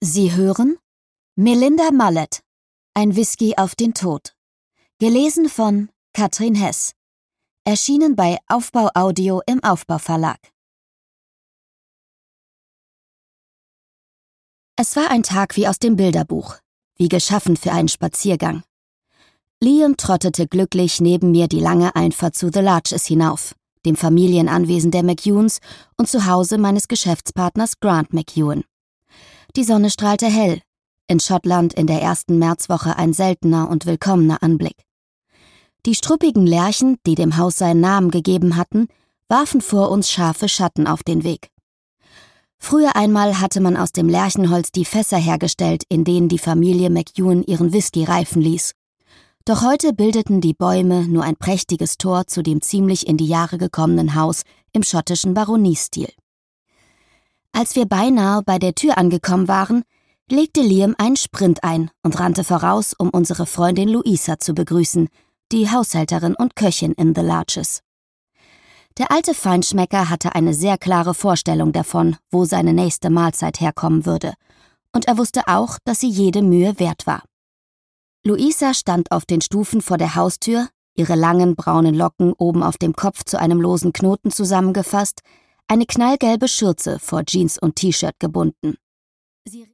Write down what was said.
Sie hören Melinda Mullet, ein Whisky auf den Tod. Gelesen von Katrin Hess. Erschienen bei Aufbau Audio im Aufbau Verlag. Es war ein Tag wie aus dem Bilderbuch, wie geschaffen für einen Spaziergang. Liam trottete glücklich neben mir die lange Einfahrt zu The Larches hinauf, dem Familienanwesen der McEwens und zu Hause meines Geschäftspartners Grant McEwen. Die Sonne strahlte hell, in Schottland in der ersten Märzwoche ein seltener und willkommener Anblick. Die struppigen Lärchen, die dem Haus seinen Namen gegeben hatten, warfen vor uns scharfe Schatten auf den Weg. Früher einmal hatte man aus dem Lärchenholz die Fässer hergestellt, in denen die Familie McEwen ihren Whisky reifen ließ. Doch heute bildeten die Bäume nur ein prächtiges Tor zu dem ziemlich in die Jahre gekommenen Haus im schottischen Baroniestil. Als wir beinahe bei der Tür angekommen waren, legte Liam einen Sprint ein und rannte voraus, um unsere Freundin Louisa zu begrüßen, die Haushälterin und Köchin in The Larches. Der alte Feinschmecker hatte eine sehr klare Vorstellung davon, wo seine nächste Mahlzeit herkommen würde, und er wusste auch, dass sie jede Mühe wert war. Louisa stand auf den Stufen vor der Haustür, ihre langen braunen Locken oben auf dem Kopf zu einem losen Knoten zusammengefasst, eine knallgelbe Schürze vor Jeans und T-Shirt gebunden.